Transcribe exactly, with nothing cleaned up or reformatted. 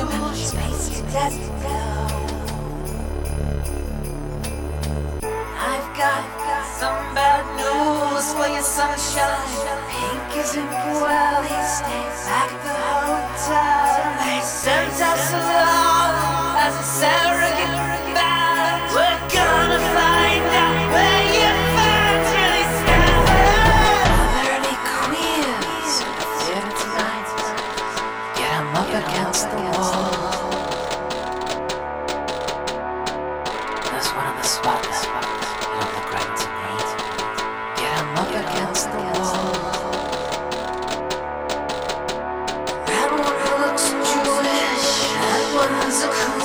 ocean, space cadet flow. I've got some bad news for your sunshine. Pink isn't well, he stays back at the hotel. They sent us along as a surrogate band. We're gonna find out where your fans really stand. Are there any queers here tonight? Get 'em up against the wall. There's one on the spot, it'll look right to me. Get 'em up against the wall. That one looks Jewish, that one's a